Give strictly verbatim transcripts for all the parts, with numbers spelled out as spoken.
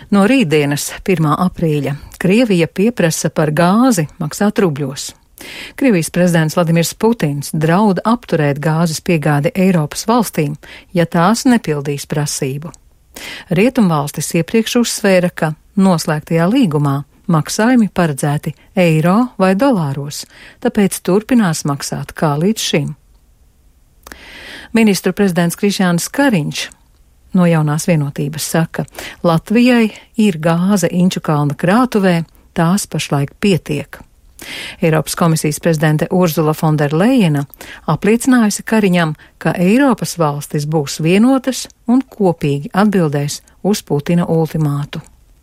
No rītdienas, pirmā aprīļa, Krievija pieprasa par gāzi maksāt rubļos. Krievijas prezidents Vladimirs Putins draud apturēt gāzes piegādi Eiropas valstīm, ja tās nepildīs prasību. Rietumvalstis iepriekš uzsvēra, ka noslēgtajā līgumā maksājumi paredzēti eiro vai dolāros, tāpēc turpinās maksāt kā līdz šim. Ministru prezidents Krišjānis Kariņš no Jaunās vienotības saka, Latvijai ir gāze Inčukalna krātuvē, tās pašlaik pietiek. Eiropas komisijas prezidente Urzula Fonderlejena apliecinājusi Kariņam, ka Eiropas valstis būs vienotas un kopīgi atbildēs uz Putina ultimātu.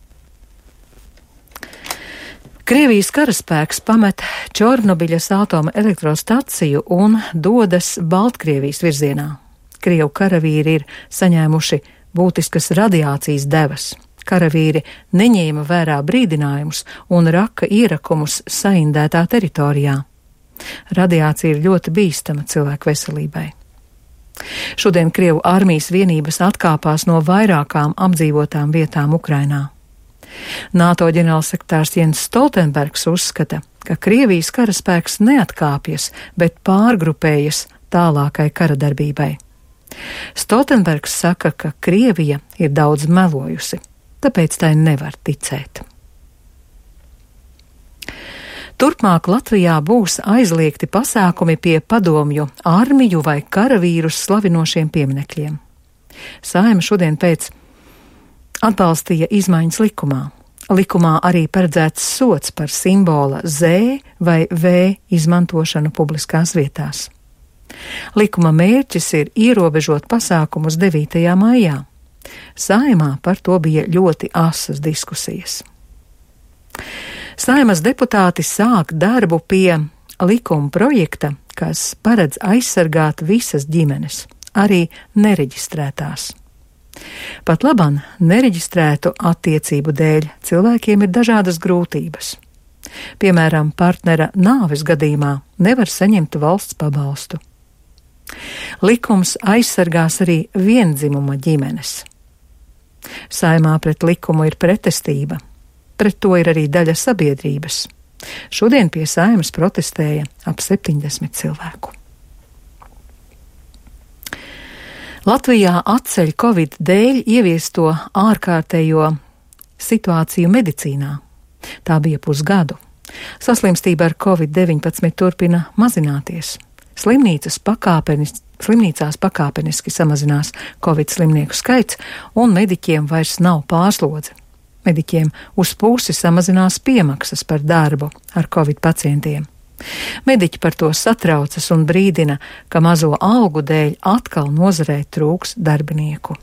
Krievijas karaspēks pamet Čornobiļas atoma elektrostaciju un dodas Baltkrievijas virzienā. Krievu karavīri ir saņēmuši būtiskas radiācijas devas. Karavīri neņēma vērā brīdinājumus un raka ierakumus saindētā teritorijā. Radiācija ir ļoti bīstama cilvēku veselībai. Šodien Krievu armijas vienības atkāpās no vairākām apdzīvotām vietām Ukrainā. NATO ģenerālsekretārs Jens Stoltenbergs uzskata, ka Krievijas karaspēks neatkāpjas, bet pārgrupējas tālākai karadarbībai. Stoltenbergs saka, ka Krievija ir daudz melojusi, tāpēc tai nevar ticēt. Turpmāk Latvijā būs aizliegti pasākumi pie padomju armiju vai karavīrus slavinošiem pieminekļiem. Saeima šodien pēc atbalstīja izmaiņas likumā. Likumā arī paredzēts sods par simbola Z vai V izmantošanu publiskās vietās. Likuma mērķis ir ierobežot pasākumus devītajā maijā. Saeimā par to bija ļoti asas diskusijas. Saimas deputāti sāk darbu pie likuma projekta, kas paredz aizsargāt visas ģimenes, arī nereģistrētās. Pat labam nereģistrētu attiecību dēļ cilvēkiem ir dažādas grūtības. Piemēram, partnera nāves gadījumā nevar saņemt valsts pabalstu. Likums aizsargās arī viendzimuma ģimenes. Saimā pret likumu ir pretestība. Pret to ir arī daļa sabiedrības. Šodien pie Saimas protestēja ap septiņdesmit cilvēku. Latvijā atceļ Covid dēļ ieviesto ārkārtējo situāciju medicīnā. Tā bija pusgadu. Saslimstība ar Covid deviņpadsmit turpina mazināties. Slimnīcas pakāpenis, slimnīcās pakāpeniski samazinās Covid slimnieku skaits, un mediķiem vairs nav pārslodze. Mediķiem uz pusi samazinās piemaksas par darbu ar Covid pacientiem. Mediķi par to satraucas un brīdina, ka mazo algu dēļ atkal nozarē trūks darbinieku.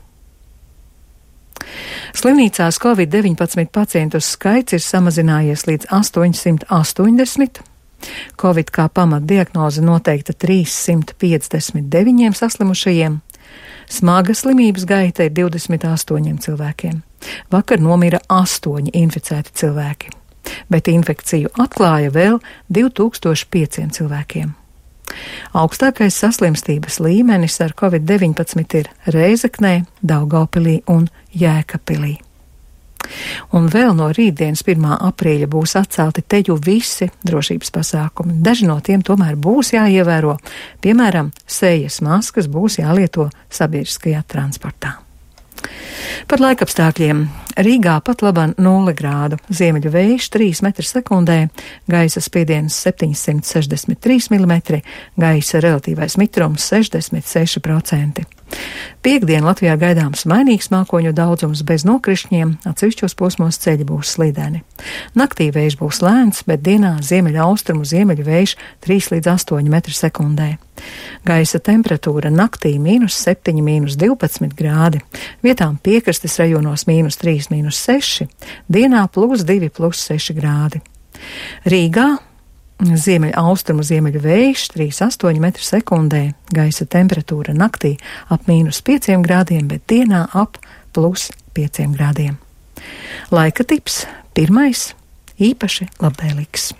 Slimnīcās Covid deviņpadsmit pacientu skaits ir samazinājies līdz astoņsimt astoņdesmit. Covid kā pamatdiagnoze noteikta trīssimt piecdesmit deviņiem saslimušajiem. Smaga slimības gaita ir divdesmit astoņiem cilvēkiem. Vakar nomira astoņi inficēti cilvēki, bet infekciju atklāja vēl divi tūkstoši pieciem cilvēkiem. Augstākais saslimstības līmenis ar Covid deviņpadsmit ir Rēzeknē, Daugavpilī un Jēkabpilī. Un vēl no rītdienas pirmā aprīļa būs atcelti teju visi drošības pasākumi. Daži no tiem tomēr būs jāievēro, piemēram, sejas maskas būs jālieto sabiedriskajā transportā. Par laikapstākļiem. Rīgā pat labam nulle grādu, ziemeļu vējš trīs metri sekundē, gaisa spiediens septiņsimt sešdesmit trīs milimetri, gaisa relatīvais mitrums sešdesmit seši procenti. Piektdien Latvijā gaidāms mainīgs mākoņu daudzums bez nokrišņiem, atsevišķos posmos ceļi būs slīdeni. Naktī vējš būs lēns, bet dienā ziemeļa austrumu ziemeļu vējš trīs līdz astoņi metri sekundē. Gaisa temperatūra naktī mīnus septiņi, mīnus divpadsmit grādi, vietām piekrastes rajonos mīnus trīs, mīnus seši, dienā plus divi, plus seši grādi. Rīgā ziemeļa austrumu ziemeļu vējš trīs līdz astoņi metri sekundē, gaisa temperatūra naktī ap mīnus pieciem grādiem, bet dienā ap plus pieciem grādiem. Laika tips pirmais īpaši labvēlīgs.